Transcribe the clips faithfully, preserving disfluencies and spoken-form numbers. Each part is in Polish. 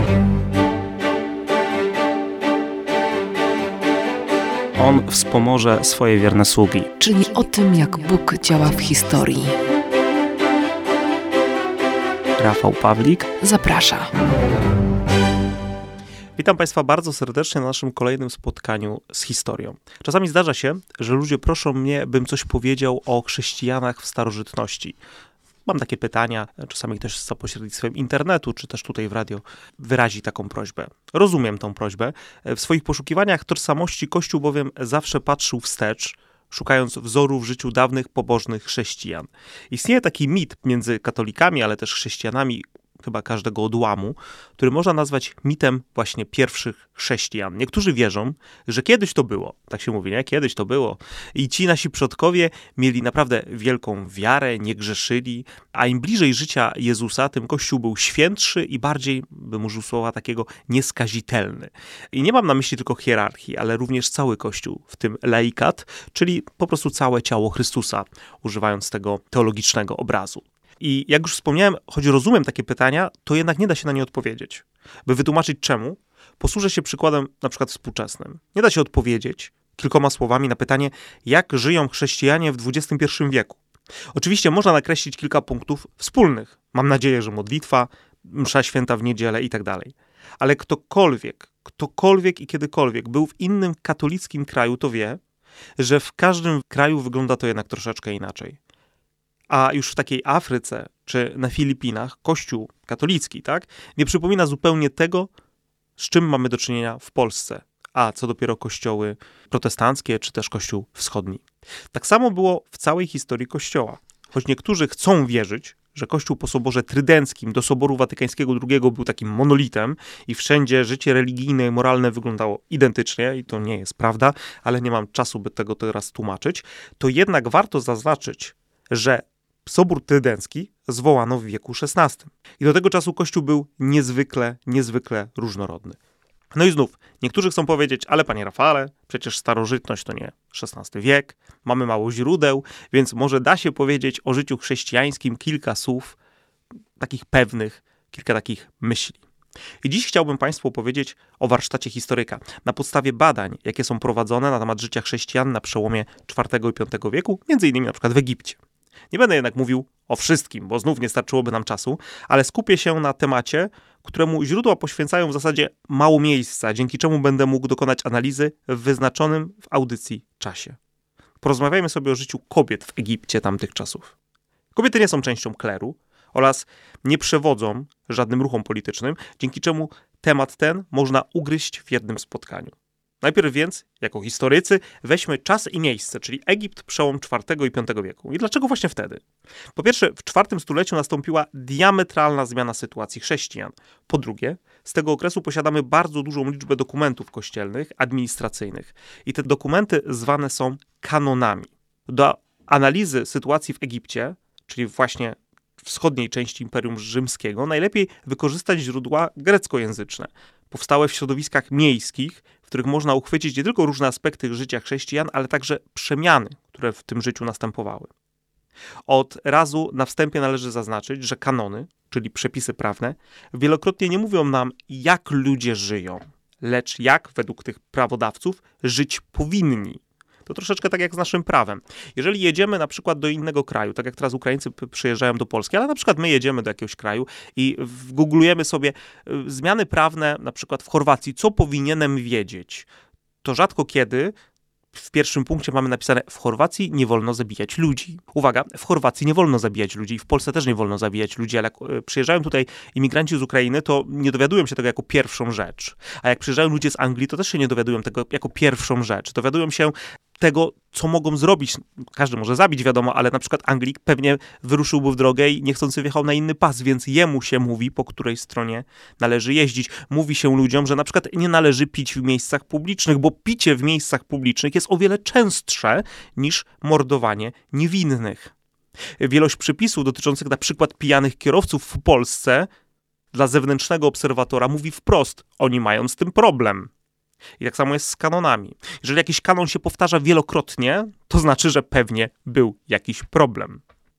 On wspomoże swoje wierne sługi. Czyli o tym, jak Bóg działa w historii. Rafał Pawlik zaprasza. Witam Państwa bardzo serdecznie na naszym kolejnym spotkaniu z historią. Czasami zdarza się, że ludzie proszą mnie, bym coś powiedział o chrześcijanach w starożytności. Mam takie pytania, czasami też za pośrednictwem internetu, czy też tutaj w radio wyrazi taką prośbę. Rozumiem tą prośbę. W swoich poszukiwaniach tożsamości Kościół bowiem zawsze patrzył wstecz, szukając wzoru w życiu dawnych, pobożnych chrześcijan. Istnieje taki mit między katolikami, ale też chrześcijanami, chyba każdego odłamu, który można nazwać mitem właśnie pierwszych chrześcijan. Niektórzy wierzą, że kiedyś to było, tak się mówi, nie? Kiedyś to było. I ci nasi przodkowie mieli naprawdę wielką wiarę, nie grzeszyli, a im bliżej życia Jezusa, tym Kościół był świętszy i bardziej, bym użył słowa takiego, nieskazitelny. I nie mam na myśli tylko hierarchii, ale również cały Kościół, w tym laikat, czyli po prostu całe ciało Chrystusa, używając tego teologicznego obrazu. I jak już wspomniałem, choć rozumiem takie pytania, to jednak nie da się na nie odpowiedzieć. By wytłumaczyć czemu, posłużę się przykładem na przykład współczesnym. Nie da się odpowiedzieć kilkoma słowami na pytanie, jak żyją chrześcijanie w dwudziestym pierwszym wieku. Oczywiście można nakreślić kilka punktów wspólnych. Mam nadzieję, że modlitwa, msza święta w niedzielę i tak dalej. Ale ktokolwiek, ktokolwiek i kiedykolwiek był w innym katolickim kraju, to wie, że w każdym kraju wygląda to jednak troszeczkę inaczej. A już w takiej Afryce czy na Filipinach Kościół katolicki, tak, nie przypomina zupełnie tego, z czym mamy do czynienia w Polsce, a co dopiero kościoły protestanckie czy też Kościół wschodni. Tak samo było w całej historii Kościoła. Choć niektórzy chcą wierzyć, że Kościół po Soborze Trydenckim do Soboru Watykańskiego drugiego był takim monolitem i wszędzie życie religijne i moralne wyglądało identycznie, i to nie jest prawda, ale nie mam czasu, by tego teraz tłumaczyć, to jednak warto zaznaczyć, że Sobór Trydencki zwołano w wieku szesnastym. I do tego czasu Kościół był niezwykle, niezwykle różnorodny. No i znów, niektórzy chcą powiedzieć, ale panie Rafale, przecież starożytność to nie szesnasty wiek, mamy mało źródeł, więc może da się powiedzieć o życiu chrześcijańskim kilka słów takich pewnych, kilka takich myśli. I dziś chciałbym Państwu opowiedzieć o warsztacie historyka na podstawie badań, jakie są prowadzone na temat życia chrześcijan na przełomie czwartego i piątego wieku, między innymi na przykład w Egipcie. Nie będę jednak mówił o wszystkim, bo znów nie starczyłoby nam czasu, ale skupię się na temacie, któremu źródła poświęcają w zasadzie mało miejsca, dzięki czemu będę mógł dokonać analizy w wyznaczonym w audycji czasie. Porozmawiajmy sobie o życiu kobiet w Egipcie tamtych czasów. Kobiety nie są częścią kleru oraz nie przewodzą żadnym ruchom politycznym, dzięki czemu temat ten można ugryźć w jednym spotkaniu. Najpierw więc, jako historycy, weźmy czas i miejsce, czyli Egipt przełom czwartego i piątego wieku. I dlaczego właśnie wtedy? Po pierwsze, w czwartym stuleciu nastąpiła diametralna zmiana sytuacji chrześcijan. Po drugie, z tego okresu posiadamy bardzo dużą liczbę dokumentów kościelnych, administracyjnych. I te dokumenty zwane są kanonami. Do analizy sytuacji w Egipcie, czyli właśnie wschodniej części Imperium Rzymskiego, najlepiej wykorzystać źródła greckojęzyczne, powstałe w środowiskach miejskich, w których można uchwycić nie tylko różne aspekty życia chrześcijan, ale także przemiany, które w tym życiu następowały. Od razu na wstępie należy zaznaczyć, że kanony, czyli przepisy prawne, wielokrotnie nie mówią nam, jak ludzie żyją, lecz jak według tych prawodawców żyć powinni. To troszeczkę tak jak z naszym prawem. Jeżeli jedziemy na przykład do innego kraju, tak jak teraz Ukraińcy przyjeżdżają do Polski, ale na przykład my jedziemy do jakiegoś kraju i googlujemy sobie zmiany prawne, na przykład w Chorwacji, co powinienem wiedzieć, to rzadko kiedy w pierwszym punkcie mamy napisane: w Chorwacji nie wolno zabijać ludzi. Uwaga, w Chorwacji nie wolno zabijać ludzi, w Polsce też nie wolno zabijać ludzi, ale jak przyjeżdżają tutaj imigranci z Ukrainy, to nie dowiadują się tego jako pierwszą rzecz. A jak przyjeżdżają ludzie z Anglii, to też się nie dowiadują tego jako pierwszą rzecz. Dowiadują się tego, co mogą zrobić. Każdy może zabić, wiadomo, ale na przykład Anglik pewnie wyruszyłby w drogę i niechcący wjechał na inny pas, więc jemu się mówi, po której stronie należy jeździć. Mówi się ludziom, że na przykład nie należy pić w miejscach publicznych, bo picie w miejscach publicznych jest o wiele częstsze niż mordowanie niewinnych. Wielość przepisów dotyczących na przykład pijanych kierowców w Polsce dla zewnętrznego obserwatora mówi wprost: oni mają z tym problem. I tak samo jest z kanonami. Jeżeli jakiś kanon się powtarza wielokrotnie, to znaczy, że pewnie był jakiś problem.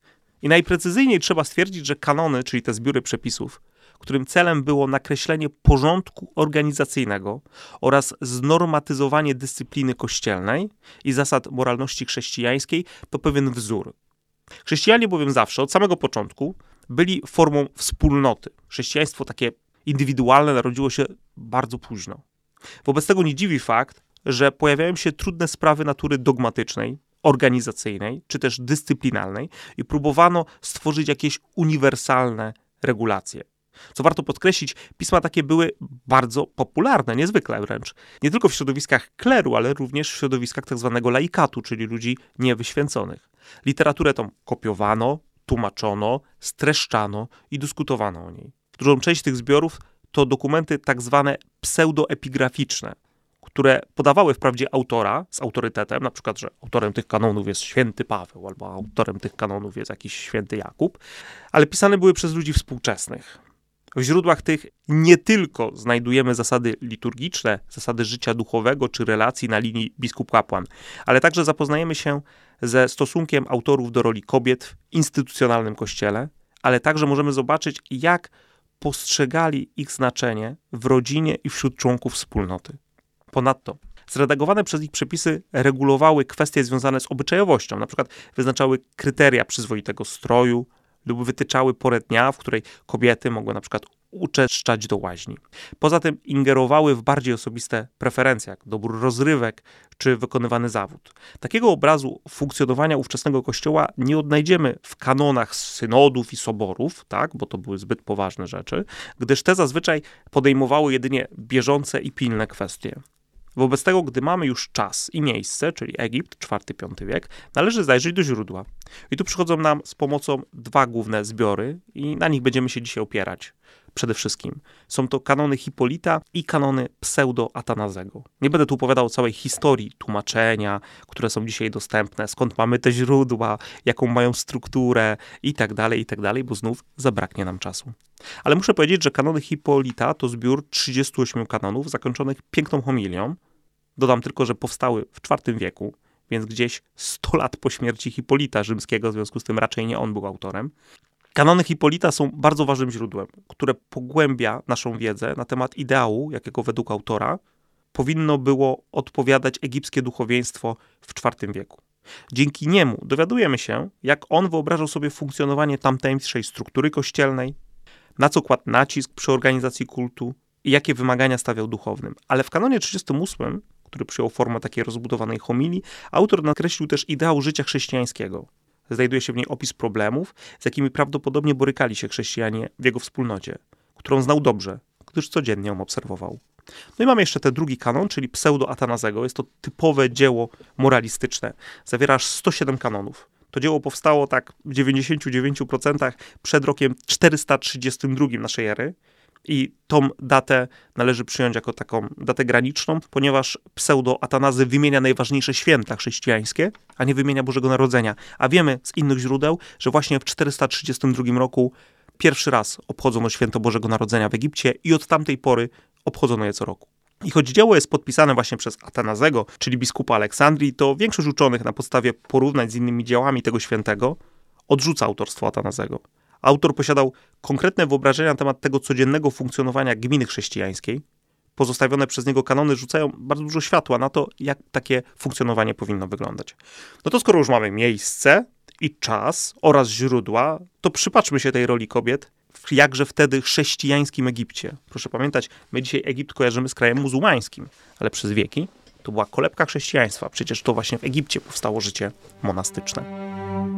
I najprecyzyjniej trzeba stwierdzić, że kanony, czyli te zbiory przepisów, którym celem było nakreślenie porządku organizacyjnego oraz znormatyzowanie dyscypliny kościelnej i zasad moralności chrześcijańskiej, to pewien wzór. Chrześcijanie bowiem zawsze, od samego początku, byli formą wspólnoty. Chrześcijaństwo takie indywidualne narodziło się bardzo późno. Wobec tego nie dziwi fakt, że pojawiają się trudne sprawy natury dogmatycznej, organizacyjnej, czy też dyscyplinarnej i próbowano stworzyć jakieś uniwersalne regulacje. Co warto podkreślić, pisma takie były bardzo popularne, niezwykle wręcz. Nie tylko w środowiskach kleru, ale również w środowiskach tak zwanego laikatu, czyli ludzi niewyświęconych. Literaturę tą kopiowano, tłumaczono, streszczano i dyskutowano o niej. Dużą część tych zbiorów to dokumenty tak zwane pseudoepigraficzne, które podawały wprawdzie autora z autorytetem, na przykład, że autorem tych kanonów jest święty Paweł, albo autorem tych kanonów jest jakiś święty Jakub, ale pisane były przez ludzi współczesnych. W źródłach tych nie tylko znajdujemy zasady liturgiczne, zasady życia duchowego czy relacji na linii biskup-kapłan, ale także zapoznajemy się ze stosunkiem autorów do roli kobiet w instytucjonalnym kościele, ale także możemy zobaczyć, jak postrzegali ich znaczenie w rodzinie i wśród członków wspólnoty. Ponadto zredagowane przez nich przepisy regulowały kwestie związane z obyczajowością, na przykład wyznaczały kryteria przyzwoitego stroju lub wytyczały porę dnia, w której kobiety mogły na przykład uczęszczać do łaźni. Poza tym ingerowały w bardziej osobiste preferencje, jak dobór rozrywek czy wykonywany zawód. Takiego obrazu funkcjonowania ówczesnego kościoła nie odnajdziemy w kanonach synodów i soborów, tak, bo to były zbyt poważne rzeczy, gdyż te zazwyczaj podejmowały jedynie bieżące i pilne kwestie. Wobec tego, gdy mamy już czas i miejsce, czyli Egipt, czwarty piąty wiek, należy zajrzeć do źródła. I tu przychodzą nam z pomocą dwa główne zbiory i na nich będziemy się dzisiaj opierać. Przede wszystkim są to kanony Hipolita i kanony Pseudo-Atanazego. Nie będę tu opowiadał o całej historii tłumaczenia, które są dzisiaj dostępne, skąd mamy te źródła, jaką mają strukturę i tak dalej, i tak dalej, bo znów zabraknie nam czasu. Ale muszę powiedzieć, że kanony Hipolita to zbiór trzydziestu ośmiu kanonów zakończonych piękną homilią. Dodam tylko, że powstały w czwartym wieku, więc gdzieś sto lat po śmierci Hipolita rzymskiego, w związku z tym raczej nie on był autorem. Kanony Hipolita są bardzo ważnym źródłem, które pogłębia naszą wiedzę na temat ideału, jakiego według autora powinno było odpowiadać egipskie duchowieństwo w czwartym wieku. Dzięki niemu dowiadujemy się, jak on wyobrażał sobie funkcjonowanie tamtejszej struktury kościelnej, na co kładł nacisk przy organizacji kultu i jakie wymagania stawiał duchownym. Ale w kanonie trzydziestym ósmym, który przyjął formę takiej rozbudowanej homilii, autor nakreślił też ideał życia chrześcijańskiego. Znajduje się w niej opis problemów, z jakimi prawdopodobnie borykali się chrześcijanie w jego wspólnocie, którą znał dobrze, gdyż codziennie ją obserwował. No i mamy jeszcze ten drugi kanon, czyli Pseudo-Atanazego. Jest to typowe dzieło moralistyczne. Zawiera aż sto siedem kanonów. To dzieło powstało tak w dziewięćdziesięciu dziewięciu procentach przed rokiem czterysta trzydziestym drugim naszej ery. I tą datę należy przyjąć jako taką datę graniczną, ponieważ Pseudo-Atanazy wymienia najważniejsze święta chrześcijańskie, a nie wymienia Bożego Narodzenia. A wiemy z innych źródeł, że właśnie w czterysta trzydziestym drugim roku pierwszy raz obchodzono święto Bożego Narodzenia w Egipcie i od tamtej pory obchodzono je co roku. I choć dzieło jest podpisane właśnie przez Atanazego, czyli biskupa Aleksandrii, to większość uczonych na podstawie porównań z innymi dziełami tego świętego odrzuca autorstwo Atanazego. Autor posiadał konkretne wyobrażenia na temat tego codziennego funkcjonowania gminy chrześcijańskiej. Pozostawione przez niego kanony rzucają bardzo dużo światła na to, jak takie funkcjonowanie powinno wyglądać. No to skoro już mamy miejsce i czas oraz źródła, to przypatrzmy się tej roli kobiet w jakże wtedy chrześcijańskim Egipcie. Proszę pamiętać, my dzisiaj Egipt kojarzymy z krajem muzułmańskim, ale przez wieki to była kolebka chrześcijaństwa. Przecież to właśnie w Egipcie powstało życie monastyczne.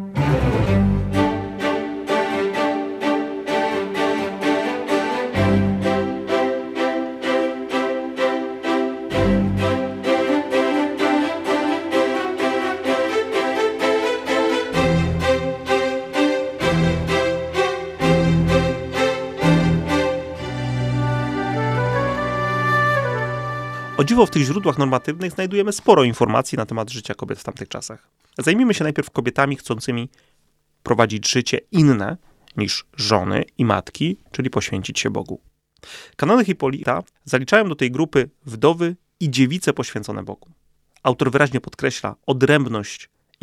O dziwo, w tych źródłach normatywnych znajdujemy sporo informacji na temat życia kobiet w tamtych czasach. Zajmijmy się najpierw kobietami chcącymi prowadzić życie inne niż żony i matki, czyli poświęcić się Bogu. Kanony Hipolita zaliczają do tej grupy wdowy i dziewice poświęcone Bogu. Autor wyraźnie podkreśla odrębność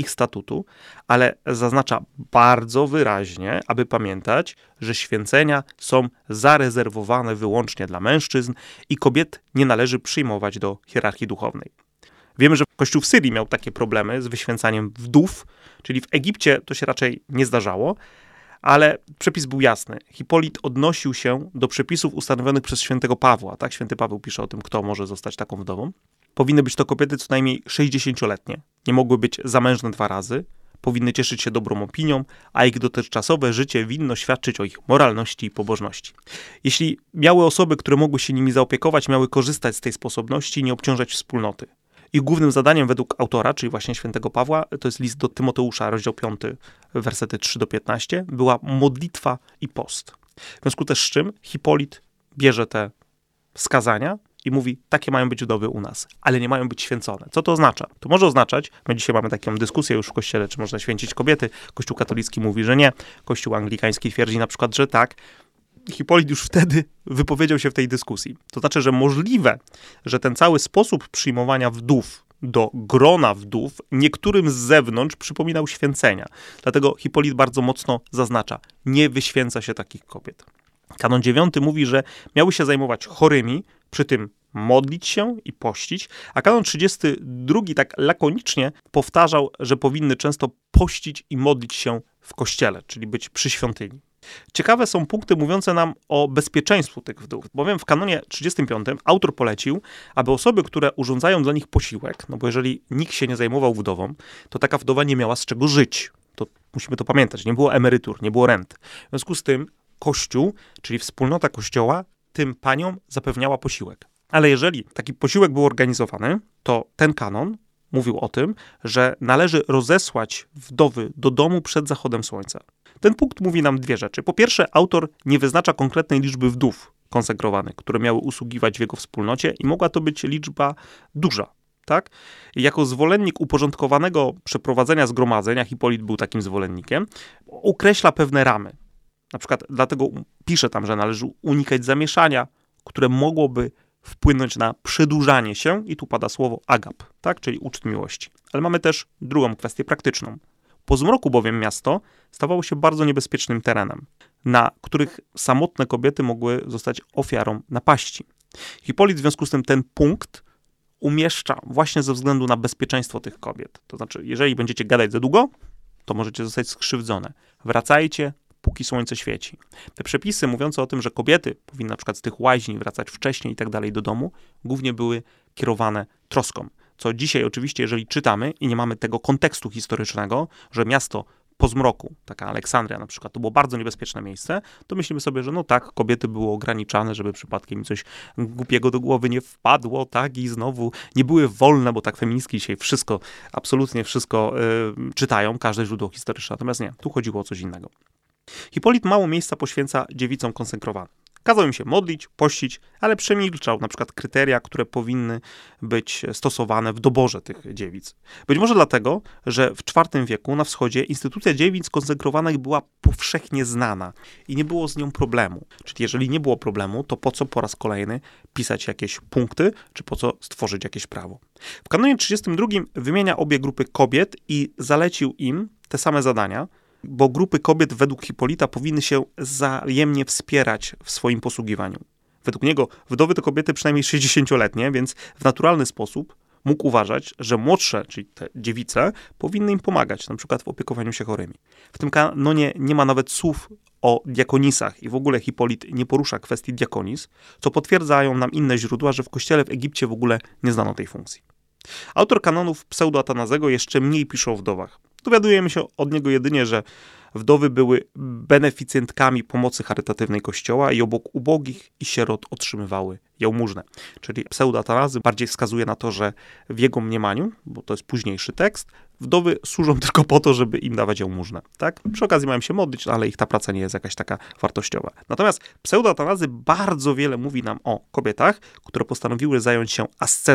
ich statutu, ale zaznacza bardzo wyraźnie, aby pamiętać, że święcenia są zarezerwowane wyłącznie dla mężczyzn i kobiet nie należy przyjmować do hierarchii duchownej. Wiemy, że Kościół w Syrii miał takie problemy z wyświęcaniem wdów, czyli w Egipcie to się raczej nie zdarzało, ale przepis był jasny. Hipolit odnosił się do przepisów ustanowionych przez świętego Pawła. Tak? Święty Paweł pisze o tym, kto może zostać taką wdową. Powinny być to kobiety co najmniej sześćdziesięcioletnie. Nie mogły być zamężne dwa razy. Powinny cieszyć się dobrą opinią, a ich dotychczasowe życie winno świadczyć o ich moralności i pobożności. Jeśli miały osoby, które mogły się nimi zaopiekować, miały korzystać z tej sposobności i nie obciążać wspólnoty. Ich głównym zadaniem według autora, czyli właśnie świętego Pawła, to jest list do Tymoteusza, rozdział piąty, wersety trzy do piętnastu, była modlitwa i post. W związku też z czym Hipolit bierze te wskazania i mówi, takie mają być wdowy u nas, ale nie mają być święcone. Co to oznacza? To może oznaczać, my dzisiaj mamy taką dyskusję już w Kościele, czy można święcić kobiety. Kościół katolicki mówi, że nie. Kościół anglikański twierdzi na przykład, że tak. Hipolit już wtedy wypowiedział się w tej dyskusji. To znaczy, że możliwe, że ten cały sposób przyjmowania wdów do grona wdów niektórym z zewnątrz przypominał święcenia. Dlatego Hipolit bardzo mocno zaznacza, nie wyświęca się takich kobiet. Kanon dziewiąty mówi, że miały się zajmować chorymi, przy tym modlić się i pościć, a kanon trzydziesty drugi tak lakonicznie powtarzał, że powinny często pościć i modlić się w kościele, czyli być przy świątyni. Ciekawe są punkty mówiące nam o bezpieczeństwu tych wdów, bowiem w kanonie trzydziestym piątym autor polecił, aby osoby, które urządzają dla nich posiłek, no bo jeżeli nikt się nie zajmował wdową, to taka wdowa nie miała z czego żyć. To musimy to pamiętać, nie było emerytur, nie było rent. W związku z tym Kościół, czyli wspólnota Kościoła, tym paniom zapewniała posiłek. Ale jeżeli taki posiłek był organizowany, to ten kanon mówił o tym, że należy rozesłać wdowy do domu przed zachodem słońca. Ten punkt mówi nam dwie rzeczy. Po pierwsze, autor nie wyznacza konkretnej liczby wdów konsekrowanych, które miały usługiwać w jego wspólnocie i mogła to być liczba duża. Tak? Jako zwolennik uporządkowanego przeprowadzenia zgromadzeń, a Hipolit był takim zwolennikiem, określa pewne ramy. Na przykład dlatego pisze tam, że należy unikać zamieszania, które mogłoby wpłynąć na przedłużanie się, i tu pada słowo agap, tak? Czyli uczt miłości. Ale mamy też drugą kwestię praktyczną. Po zmroku bowiem miasto stawało się bardzo niebezpiecznym terenem, na których samotne kobiety mogły zostać ofiarą napaści. Hipolit w związku z tym ten punkt umieszcza właśnie ze względu na bezpieczeństwo tych kobiet. To znaczy, jeżeli będziecie gadać za długo, to możecie zostać skrzywdzone. Wracajcie, póki słońce świeci. Te przepisy mówiące o tym, że kobiety powinny na przykład z tych łaźni wracać wcześniej i tak dalej do domu, głównie były kierowane troską. Co dzisiaj oczywiście, jeżeli czytamy i nie mamy tego kontekstu historycznego, że miasto po zmroku, taka Aleksandria na przykład, to było bardzo niebezpieczne miejsce, to myślimy sobie, że no tak, kobiety były ograniczane, żeby przypadkiem im coś głupiego do głowy nie wpadło, tak, i znowu nie były wolne, bo tak feministki dzisiaj wszystko, absolutnie wszystko yy, czytają, każde źródło historyczne, natomiast nie, tu chodziło o coś innego. Hipolit mało miejsca poświęca dziewicom konsekrowanym. Kazał im się modlić, pościć, ale przemilczał na przykład kryteria, które powinny być stosowane w doborze tych dziewic. Być może dlatego, że w czwartym wieku na wschodzie instytucja dziewic konsekrowanych była powszechnie znana i nie było z nią problemu. Czyli jeżeli nie było problemu, to po co po raz kolejny pisać jakieś punkty, czy po co stworzyć jakieś prawo. W kanonie trzydziestym drugim wymienia obie grupy kobiet i zalecił im te same zadania, bo grupy kobiet według Hipolita powinny się wzajemnie wspierać w swoim posługiwaniu. Według niego wdowy to kobiety przynajmniej sześćdziesięcioletnie, więc w naturalny sposób mógł uważać, że młodsze, czyli te dziewice, powinny im pomagać, na przykład w opiekowaniu się chorymi. W tym kanonie nie ma nawet słów o diakonisach i w ogóle Hipolit nie porusza kwestii diakonis, co potwierdzają nam inne źródła, że w kościele w Egipcie w ogóle nie znano tej funkcji. Autor kanonów Pseudo-Atanazego jeszcze mniej pisze o wdowach. Dowiadujemy się od niego jedynie, że wdowy były beneficjentkami pomocy charytatywnej Kościoła i obok ubogich i sierot otrzymywały jałmużnę. Czyli Pseudo-Atanazy bardziej wskazuje na to, że w jego mniemaniu, bo to jest późniejszy tekst, wdowy służą tylko po to, żeby im dawać jałmużnę. Tak? Przy okazji mają się modlić, ale ich ta praca nie jest jakaś taka wartościowa. Natomiast Pseudo-Atanazy bardzo wiele mówi nam o kobietach, które postanowiły zająć się ascezą.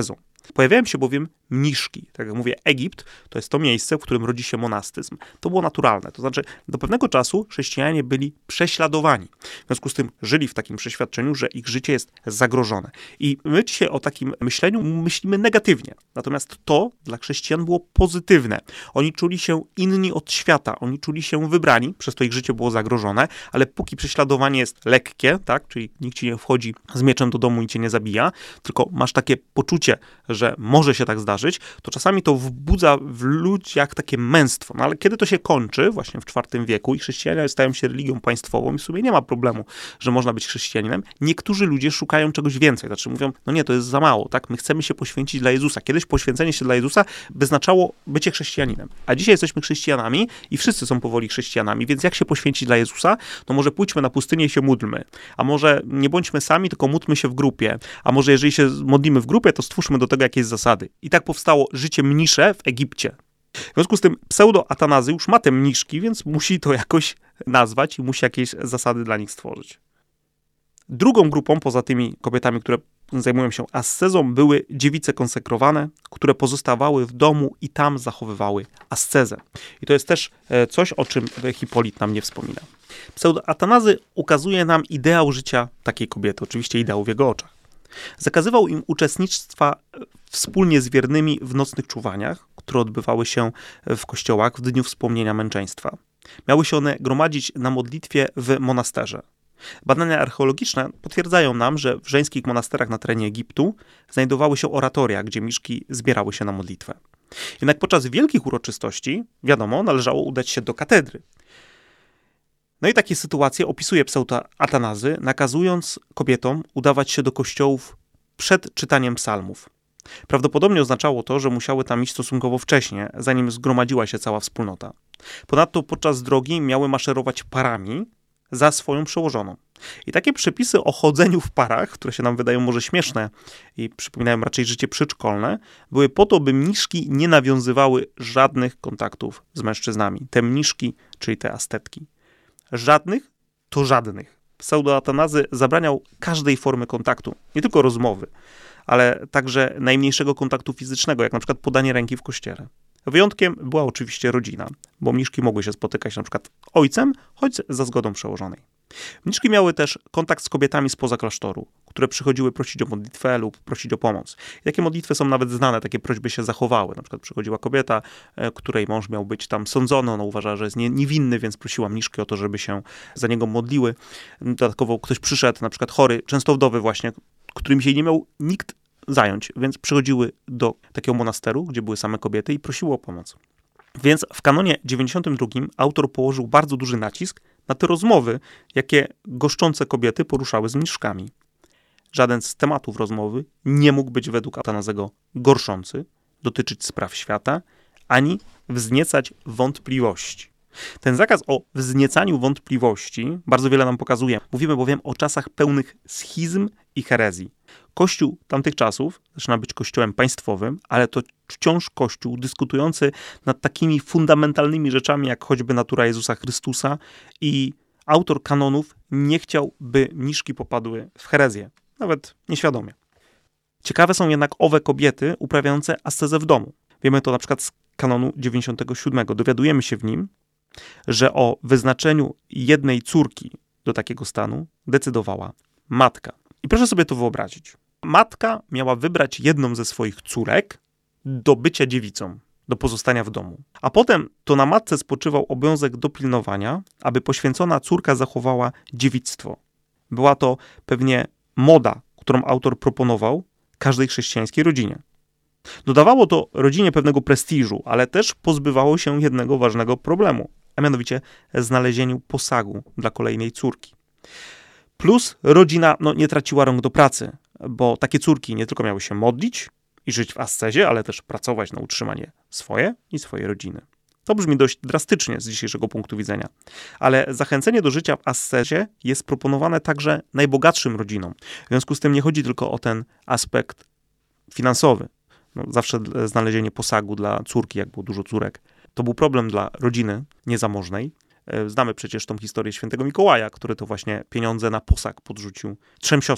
Pojawiają się bowiem mniszki. Tak jak mówię, Egipt to jest to miejsce, w którym rodzi się monastyzm. To było naturalne. To znaczy, do pewnego czasu chrześcijanie byli prześladowani. W związku z tym żyli w takim przeświadczeniu, że ich życie jest zagrożone. I my dzisiaj o takim myśleniu myślimy negatywnie. Natomiast to dla chrześcijan było pozytywne. Oni czuli się inni od świata. Oni czuli się wybrani, przez to ich życie było zagrożone, ale póki prześladowanie jest lekkie, tak, czyli nikt ci nie wchodzi z mieczem do domu i cię nie zabija, tylko masz takie poczucie, że może się tak zdarzyć, to czasami to wzbudza w ludziach takie męstwo. No ale kiedy to się kończy, właśnie w czwartym wieku i chrześcijanie stają się religią państwową i w sumie nie ma problemu, że można być chrześcijaninem, niektórzy ludzie szukają czegoś więcej. Znaczy mówią, no nie, to jest za mało, tak? My chcemy się poświęcić dla Jezusa. Kiedyś poświęcenie się dla Jezusa by znaczało bycie chrześcijaninem. A dzisiaj jesteśmy chrześcijanami i wszyscy są powoli chrześcijanami, więc jak się poświęcić dla Jezusa? No może pójdźmy na pustynię i się módlmy. A może nie bądźmy sami, tylko módlmy się w grupie. A może jeżeli się modlimy w grupie, to stwórzmy do tego jakieś zasady. I tak powstało życie mnisze w Egipcie. W związku z tym pseudo-Atanazy już ma te mniszki, więc musi to jakoś nazwać i musi jakieś zasady dla nich stworzyć. Drugą grupą, poza tymi kobietami, które zajmują się ascezą, były dziewice konsekrowane, które pozostawały w domu i tam zachowywały ascezę. I to jest też coś, o czym Hipolit nam nie wspomina. Pseudo-Atanazy ukazuje nam ideał życia takiej kobiety, oczywiście ideał w jego oczach. Zakazywał im uczestnictwa wspólnie z wiernymi w nocnych czuwaniach, które odbywały się w kościołach w dniu wspomnienia męczeństwa. Miały się one gromadzić na modlitwie w monasterze. Badania archeologiczne potwierdzają nam, że w żeńskich monasterach na terenie Egiptu znajdowały się oratoria, gdzie mniszki zbierały się na modlitwę. Jednak podczas wielkich uroczystości, wiadomo, należało udać się do katedry. No i takie sytuacje opisuje pseudo-Atanazy, nakazując kobietom udawać się do kościołów przed czytaniem psalmów. Prawdopodobnie oznaczało to, że musiały tam iść stosunkowo wcześnie, zanim zgromadziła się cała wspólnota. Ponadto podczas drogi miały maszerować parami za swoją przełożoną. I takie przepisy o chodzeniu w parach, które się nam wydają może śmieszne i przypominają raczej życie przedszkolne, były po to, by mniszki nie nawiązywały żadnych kontaktów z mężczyznami. Te mniszki, czyli te astetki. Żadnych to żadnych. Pseudo-Atanazy zabraniał każdej formy kontaktu, nie tylko rozmowy, ale także najmniejszego kontaktu fizycznego, jak na przykład podanie ręki w kościele. Wyjątkiem była oczywiście rodzina, bo mniszki mogły się spotykać na przykład ojcem, choć za zgodą przełożonej. Mniszki miały też kontakt z kobietami spoza klasztoru, które przychodziły prosić o modlitwę lub prosić o pomoc. I takie modlitwy są nawet znane, takie prośby się zachowały. Na przykład przychodziła kobieta, której mąż miał być tam sądzony, ona uważała, że jest nie, niewinny, więc prosiła mniszki o to, żeby się za niego modliły. Dodatkowo ktoś przyszedł, na przykład chory, często wdowy właśnie, którym się nie miał nikt zająć, więc przychodziły do takiego monasteru, gdzie były same kobiety i prosiły o pomoc. Więc w kanonie dziewięćdziesiątym drugim autor położył bardzo duży nacisk na te rozmowy, jakie goszczące kobiety poruszały z mniszkami. Żaden z tematów rozmowy nie mógł być według Atanazego gorszący, dotyczyć spraw świata, ani wzniecać wątpliwości. Ten zakaz o wzniecaniu wątpliwości bardzo wiele nam pokazuje. Mówimy bowiem o czasach pełnych schizm i herezji. Kościół tamtych czasów zaczyna być kościołem państwowym, ale to wciąż kościół dyskutujący nad takimi fundamentalnymi rzeczami, jak choćby natura Jezusa Chrystusa, i autor kanonów nie chciał, by mniszki popadły w herezję, nawet nieświadomie. Ciekawe są jednak owe kobiety uprawiające ascezę w domu. Wiemy to na przykład z kanonu dziewięćdziesiątego siódmego. Dowiadujemy się w nim, że o wyznaczeniu jednej córki do takiego stanu decydowała matka. I proszę sobie to wyobrazić. Matka miała wybrać jedną ze swoich córek do bycia dziewicą, do pozostania w domu. A potem to na matce spoczywał obowiązek dopilnowania, aby poświęcona córka zachowała dziewictwo. Była to pewnie moda, którą autor proponował każdej chrześcijańskiej rodzinie. Dodawało to rodzinie pewnego prestiżu, ale też pozbywało się jednego ważnego problemu, a mianowicie znalezieniu posagu dla kolejnej córki. Plus rodzina no, nie traciła rąk do pracy, bo takie córki nie tylko miały się modlić i żyć w ascezie, ale też pracować na utrzymanie swoje i swojej rodziny. To brzmi dość drastycznie z dzisiejszego punktu widzenia, ale zachęcenie do życia w ascezie jest proponowane także najbogatszym rodzinom. W związku z tym nie chodzi tylko o ten aspekt finansowy. No, zawsze znalezienie posagu dla córki, jak było dużo córek, to był problem dla rodziny niezamożnej. Znamy przecież tą historię świętego Mikołaja, który to właśnie pieniądze na posag podrzucił trzem siostrom.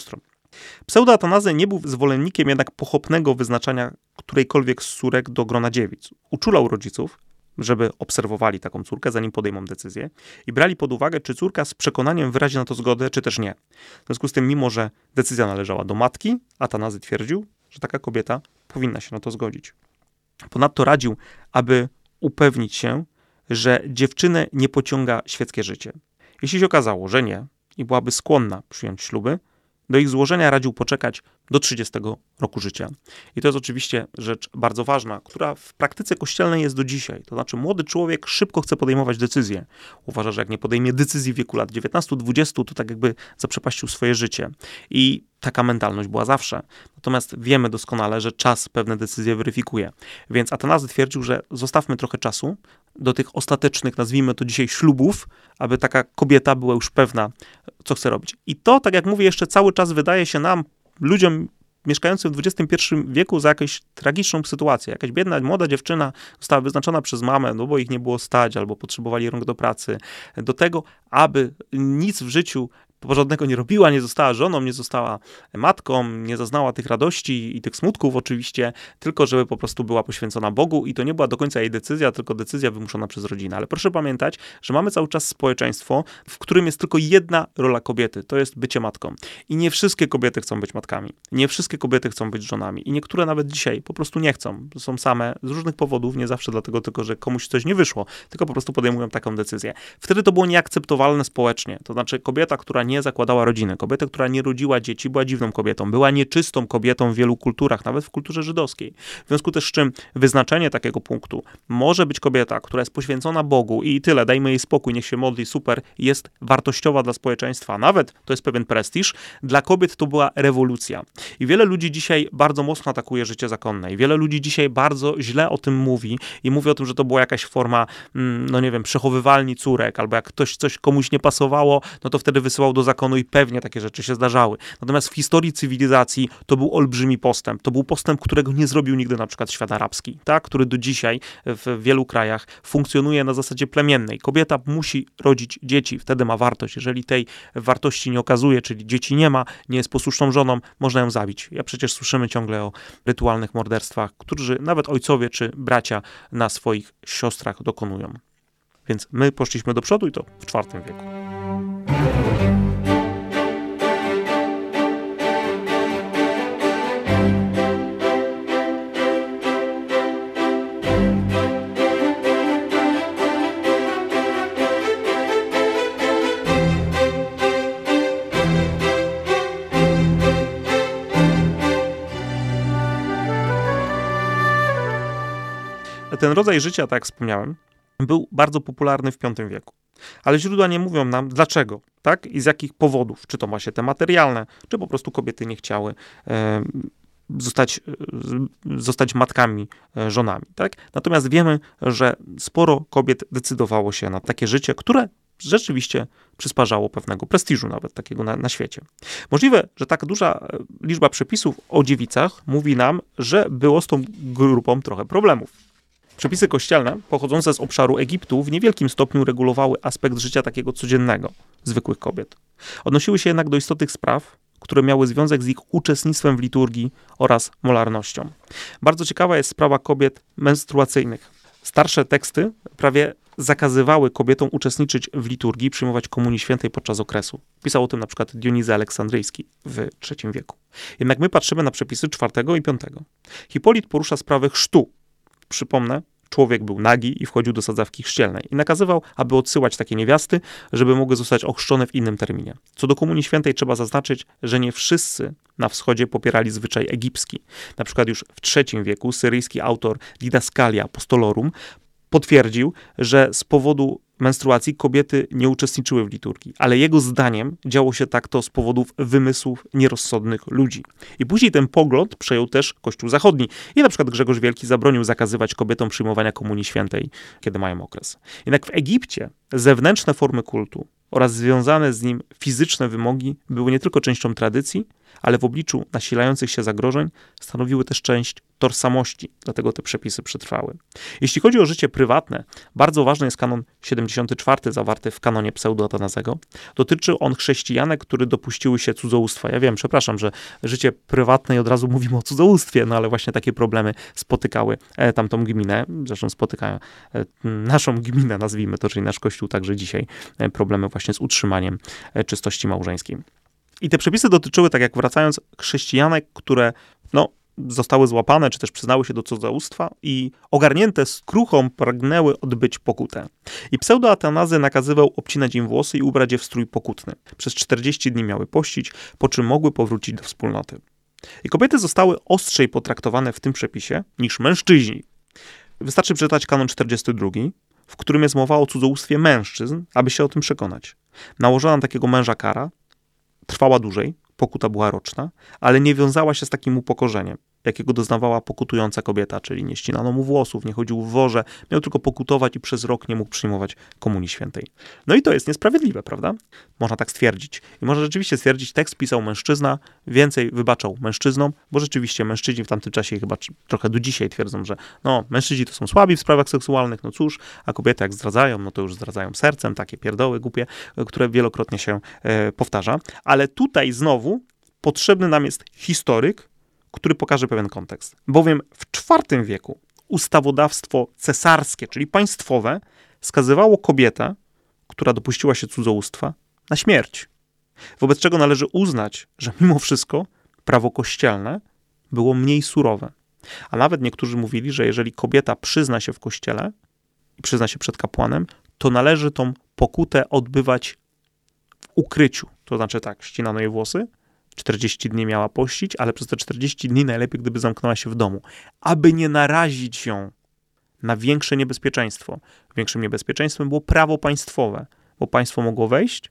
Pseudo-Atanazy nie był zwolennikiem jednak pochopnego wyznaczania którejkolwiek z córek do grona dziewic. Uczulał rodziców, żeby obserwowali taką córkę, zanim podejmą decyzję i brali pod uwagę, czy córka z przekonaniem wyrazi na to zgodę, czy też nie. W związku z tym, mimo że decyzja należała do matki, Atanazy twierdził, że taka kobieta powinna się na to zgodzić. Ponadto radził, aby upewnić się, że dziewczynę nie pociąga świeckie życie. Jeśli się okazało, że nie i byłaby skłonna przyjąć śluby, do ich złożenia radził poczekać do trzydziestego roku życia. I to jest oczywiście rzecz bardzo ważna, która w praktyce kościelnej jest do dzisiaj. To znaczy młody człowiek szybko chce podejmować decyzje. Uważa, że jak nie podejmie decyzji w wieku lat dziewiętnastu dwudziestu, to tak jakby zaprzepaścił swoje życie. I taka mentalność była zawsze. Natomiast wiemy doskonale, że czas pewne decyzje weryfikuje. Więc Atanazy twierdził, że zostawmy trochę czasu do tych ostatecznych, nazwijmy to dzisiaj, ślubów, aby taka kobieta była już pewna, co chce robić. I to, tak jak mówię, jeszcze cały czas wydaje się nam, ludziom mieszkającym w dwudziestym pierwszym wieku, za jakąś tragiczną sytuację. Jakaś biedna, młoda dziewczyna została wyznaczona przez mamę, no bo ich nie było stać, albo potrzebowali rąk do pracy, do tego, aby nic w życiu porządnego nie robiła, nie została żoną, nie została matką, nie zaznała tych radości i tych smutków oczywiście, tylko żeby po prostu była poświęcona Bogu i to nie była do końca jej decyzja, tylko decyzja wymuszona przez rodzinę. Ale proszę pamiętać, że mamy cały czas społeczeństwo, w którym jest tylko jedna rola kobiety, to jest bycie matką. I nie wszystkie kobiety chcą być matkami, nie wszystkie kobiety chcą być żonami i niektóre nawet dzisiaj po prostu nie chcą. Są same z różnych powodów, nie zawsze dlatego tylko, że komuś coś nie wyszło, tylko po prostu podejmują taką decyzję. Wtedy to było nieakceptowalne społecznie, to znaczy kobieta, która nie zakładała rodziny. Kobieta, która nie rodziła dzieci, była dziwną kobietą. Była nieczystą kobietą w wielu kulturach, nawet w kulturze żydowskiej. W związku też z czym wyznaczenie takiego punktu może być kobieta, która jest poświęcona Bogu i tyle, dajmy jej spokój, niech się modli, super, jest wartościowa dla społeczeństwa. Nawet to jest pewien prestiż. Dla kobiet to była rewolucja. I wiele ludzi dzisiaj bardzo mocno atakuje życie zakonne. I wiele ludzi dzisiaj bardzo źle o tym mówi i mówi o tym, że to była jakaś forma, no nie wiem, przechowywalni córek, albo jak ktoś coś komuś nie pasowało, no to wtedy wysyłał do zakonu i pewnie takie rzeczy się zdarzały. Natomiast w historii cywilizacji to był olbrzymi postęp. To był postęp, którego nie zrobił nigdy na przykład świat arabski, tak? Który do dzisiaj w wielu krajach funkcjonuje na zasadzie plemiennej. Kobieta musi rodzić dzieci, wtedy ma wartość. Jeżeli tej wartości nie okazuje, czyli dzieci nie ma, nie jest posłuszną żoną, można ją zabić. Ja przecież słyszymy ciągle o rytualnych morderstwach, którzy nawet ojcowie czy bracia na swoich siostrach dokonują. Więc my poszliśmy do przodu i to w czwartym wieku. Ten rodzaj życia, tak jak wspomniałem, był bardzo popularny w piątym wieku. Ale źródła nie mówią nam dlaczego, tak? I z jakich powodów. Czy to właśnie te materialne, czy po prostu kobiety nie chciały e, zostać, e, zostać matkami, e, żonami, tak? Natomiast wiemy, że sporo kobiet decydowało się na takie życie, które rzeczywiście przysparzało pewnego prestiżu nawet takiego na, na świecie. Możliwe, że tak duża liczba przepisów o dziewicach mówi nam, że było z tą grupą trochę problemów. Przepisy kościelne pochodzące z obszaru Egiptu w niewielkim stopniu regulowały aspekt życia takiego codziennego, zwykłych kobiet. Odnosiły się jednak do istotnych spraw, które miały związek z ich uczestnictwem w liturgii oraz molarnością. Bardzo ciekawa jest sprawa kobiet menstruacyjnych. Starsze teksty prawie zakazywały kobietom uczestniczyć w liturgii, przyjmować Komunii Świętej podczas okresu. Pisał o tym na przykład Dionizy Aleksandryjski w trzecim wieku. Jednak my patrzymy na przepisy czwartego i piątego. Hipolit porusza sprawę chrztu. Przypomnę, człowiek był nagi i wchodził do sadzawki chrzcielnej i nakazywał, aby odsyłać takie niewiasty, żeby mogły zostać ochrzczone w innym terminie. Co do Komunii Świętej trzeba zaznaczyć, że nie wszyscy na wschodzie popierali zwyczaj egipski. Na przykład już w trzecim wieku syryjski autor Didaskalia Apostolorum potwierdził, że z powodu menstruacji kobiety nie uczestniczyły w liturgii, ale jego zdaniem działo się tak to z powodów wymysłów nierozsądnych ludzi. I później ten pogląd przejął też Kościół Zachodni. I na przykład Grzegorz Wielki zabronił zakazywać kobietom przyjmowania Komunii Świętej, kiedy mają okres. Jednak w Egipcie zewnętrzne formy kultu oraz związane z nim fizyczne wymogi były nie tylko częścią tradycji, ale w obliczu nasilających się zagrożeń stanowiły też część tożsamości, dlatego te przepisy przetrwały. Jeśli chodzi o życie prywatne, bardzo ważny jest kanon siedemdziesiąty czwarty zawarty w kanonie Pseudo-Atanazego. Dotyczy on chrześcijanek, które dopuściły się cudzołóstwa. Ja wiem, przepraszam, że życie prywatne i od razu mówimy o cudzołóstwie, no ale właśnie takie problemy spotykały e, tamtą gminę, zresztą spotykają e, naszą gminę, nazwijmy to, czyli nasz kościół także dzisiaj, e, problemy właśnie z utrzymaniem e, czystości małżeńskiej. I te przepisy dotyczyły, tak jak wracając, chrześcijanek, które no, zostały złapane, czy też przyznały się do cudzołóstwa i ogarnięte skruchą pragnęły odbyć pokutę. I Pseudo-Atanazy nakazywał obcinać im włosy i ubrać je w strój pokutny. Przez czterdzieści dni miały pościć, po czym mogły powrócić do wspólnoty. I kobiety zostały ostrzej potraktowane w tym przepisie niż mężczyźni. Wystarczy przeczytać kanon czterdziesty drugi, w którym jest mowa o cudzołóstwie mężczyzn, aby się o tym przekonać. Nałożona na takiego męża kara trwała dłużej, pokuta była roczna, ale nie wiązała się z takim upokorzeniem, jakiego doznawała pokutująca kobieta, czyli nie ścinano mu włosów, nie chodził w worze, miał tylko pokutować i przez rok nie mógł przyjmować Komunii Świętej. No i to jest niesprawiedliwe, prawda? Można tak stwierdzić. I można rzeczywiście stwierdzić, tekst pisał mężczyzna, więcej wybaczał mężczyznom, bo rzeczywiście mężczyźni w tamtym czasie chyba trochę do dzisiaj twierdzą, że no, mężczyźni to są słabi w sprawach seksualnych, no cóż, a kobiety jak zdradzają, no to już zdradzają sercem, takie pierdoły głupie, które wielokrotnie się e, powtarza. Ale tutaj znowu potrzebny nam jest historyk, który pokaże pewien kontekst. Bowiem w czwartym wieku ustawodawstwo cesarskie, czyli państwowe, skazywało kobietę, która dopuściła się cudzołóstwa, na śmierć. Wobec czego należy uznać, że mimo wszystko prawo kościelne było mniej surowe. A nawet niektórzy mówili, że jeżeli kobieta przyzna się w kościele i przyzna się przed kapłanem, to należy tą pokutę odbywać w ukryciu. To znaczy tak, ścinano jej włosy, czterdzieści dni miała pościć, ale przez te czterdzieści dni najlepiej, gdyby zamknęła się w domu, aby nie narazić ją na większe niebezpieczeństwo. Większym niebezpieczeństwem było prawo państwowe, bo państwo mogło wejść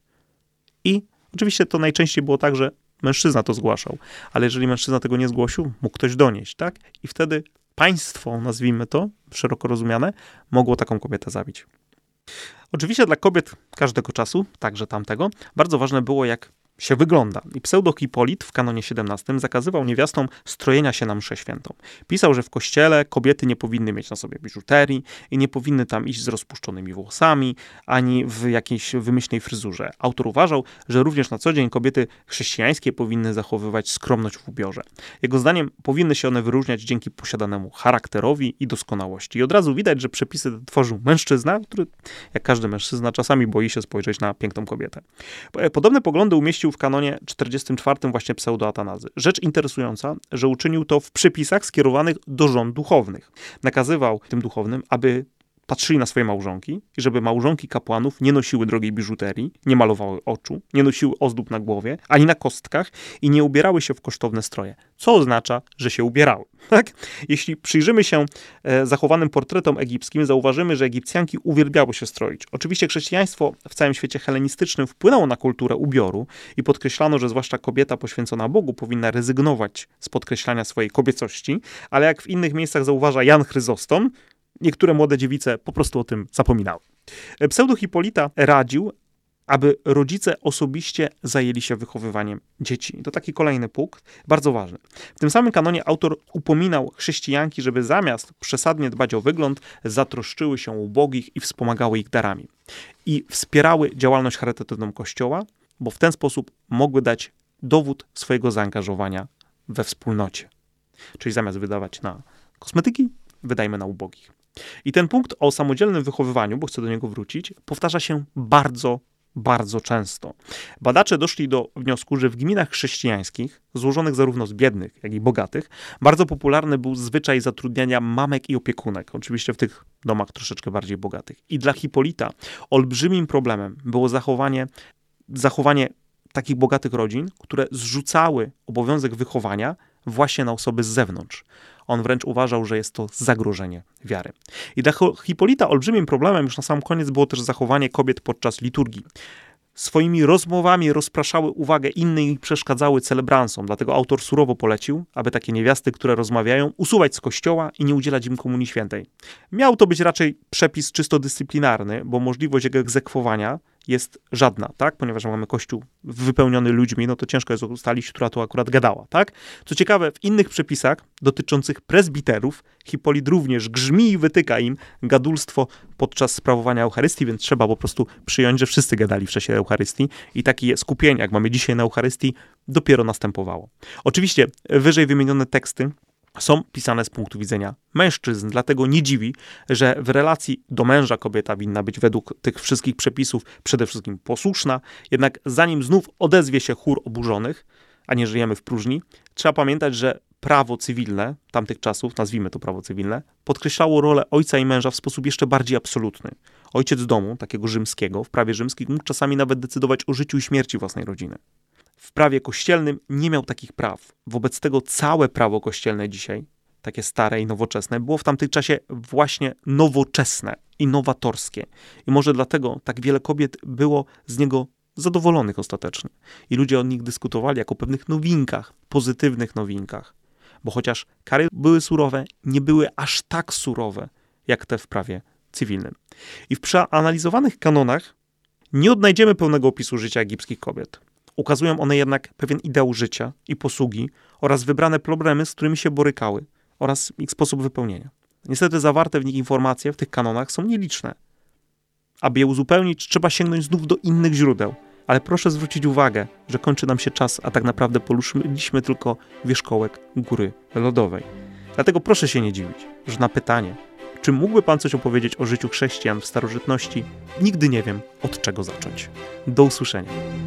i oczywiście to najczęściej było tak, że mężczyzna to zgłaszał, ale jeżeli mężczyzna tego nie zgłosił, mógł ktoś donieść, tak? I wtedy państwo, nazwijmy to, szeroko rozumiane, mogło taką kobietę zabić. Oczywiście dla kobiet każdego czasu, także tamtego, bardzo ważne było, jak się wygląda. I Pseudo-Hipolit w kanonie siedemnastym zakazywał niewiastom strojenia się na mszę świętą. Pisał, że w kościele kobiety nie powinny mieć na sobie biżuterii i nie powinny tam iść z rozpuszczonymi włosami, ani w jakiejś wymyślnej fryzurze. Autor uważał, że również na co dzień kobiety chrześcijańskie powinny zachowywać skromność w ubiorze. Jego zdaniem powinny się one wyróżniać dzięki posiadanemu charakterowi i doskonałości. I od razu widać, że przepisy tworzył mężczyzna, który, jak każdy mężczyzna, czasami boi się spojrzeć na piękną kobietę. Podobne poglądy umieścił w kanonie czterdziestym czwartym właśnie Pseudo-Atanazy. Rzecz interesująca, że uczynił to w przepisach skierowanych do żon duchownych. Nakazywał tym duchownym, aby patrzyli na swoje małżonki i żeby małżonki kapłanów nie nosiły drogiej biżuterii, nie malowały oczu, nie nosiły ozdób na głowie, ani na kostkach i nie ubierały się w kosztowne stroje. Co oznacza, że się ubierały. Tak? Jeśli przyjrzymy się e, zachowanym portretom egipskim, zauważymy, że Egipcjanki uwielbiały się stroić. Oczywiście chrześcijaństwo w całym świecie helenistycznym wpłynęło na kulturę ubioru i podkreślano, że zwłaszcza kobieta poświęcona Bogu powinna rezygnować z podkreślania swojej kobiecości, ale jak w innych miejscach zauważa Jan Chryzostom, niektóre młode dziewice po prostu o tym zapominały. Pseudo-Hipolita radził, aby rodzice osobiście zajęli się wychowywaniem dzieci. To taki kolejny punkt, bardzo ważny. W tym samym kanonie autor upominał chrześcijanki, żeby zamiast przesadnie dbać o wygląd, zatroszczyły się o ubogich i wspomagały ich darami. I wspierały działalność charytatywną Kościoła, bo w ten sposób mogły dać dowód swojego zaangażowania we wspólnocie. Czyli zamiast wydawać na kosmetyki, wydajmy na ubogich. I ten punkt o samodzielnym wychowywaniu, bo chcę do niego wrócić, powtarza się bardzo, bardzo często. Badacze doszli do wniosku, że w gminach chrześcijańskich, złożonych zarówno z biednych, jak i bogatych, bardzo popularny był zwyczaj zatrudniania mamek i opiekunek. Oczywiście w tych domach troszeczkę bardziej bogatych. I dla Hipolita olbrzymim problemem było zachowanie, zachowanie takich bogatych rodzin, które zrzucały obowiązek wychowania właśnie na osoby z zewnątrz. On wręcz uważał, że jest to zagrożenie wiary. I dla Hipolita olbrzymim problemem już na sam koniec było też zachowanie kobiet podczas liturgii. Swoimi rozmowami rozpraszały uwagę innych i przeszkadzały celebransom. Dlatego autor surowo polecił, aby takie niewiasty, które rozmawiają, usuwać z kościoła i nie udzielać im Komunii Świętej. Miał to być raczej przepis czysto dyscyplinarny, bo możliwość jego egzekwowania jest żadna, tak? Ponieważ mamy kościół wypełniony ludźmi, no to ciężko jest ustalić, która tu akurat gadała, tak? Co ciekawe, w innych przepisach dotyczących prezbiterów Hipolit również grzmi i wytyka im gadulstwo podczas sprawowania Eucharystii, więc trzeba po prostu przyjąć, że wszyscy gadali w czasie Eucharystii i takie skupienie, jak mamy dzisiaj na Eucharystii, dopiero następowało. Oczywiście wyżej wymienione teksty są pisane z punktu widzenia mężczyzn, dlatego nie dziwi, że w relacji do męża kobieta winna być według tych wszystkich przepisów przede wszystkim posłuszna, jednak zanim znów odezwie się chór oburzonych, a nie żyjemy w próżni, trzeba pamiętać, że prawo cywilne tamtych czasów, nazwijmy to prawo cywilne, podkreślało rolę ojca i męża w sposób jeszcze bardziej absolutny. Ojciec domu, takiego rzymskiego, w prawie rzymskim mógł czasami nawet decydować o życiu i śmierci własnej rodziny. W prawie kościelnym nie miał takich praw. Wobec tego całe prawo kościelne dzisiaj, takie stare i nowoczesne, było w tamtym czasie właśnie nowoczesne i nowatorskie. I może dlatego tak wiele kobiet było z niego zadowolonych ostatecznie. I ludzie o nich dyskutowali jako o pewnych nowinkach, pozytywnych nowinkach. Bo chociaż kary były surowe, nie były aż tak surowe, jak te w prawie cywilnym. I w przeanalizowanych kanonach nie odnajdziemy pełnego opisu życia egipskich kobiet. Ukazują one jednak pewien ideał życia i posługi oraz wybrane problemy, z którymi się borykały oraz ich sposób wypełnienia. Niestety zawarte w nich informacje w tych kanonach są nieliczne. Aby je uzupełnić, trzeba sięgnąć znów do innych źródeł, ale proszę zwrócić uwagę, że kończy nam się czas, a tak naprawdę poruszyliśmy tylko wierzchołek góry lodowej. Dlatego proszę się nie dziwić, że na pytanie, czy mógłby pan coś opowiedzieć o życiu chrześcijan w starożytności, nigdy nie wiem, od czego zacząć. Do usłyszenia.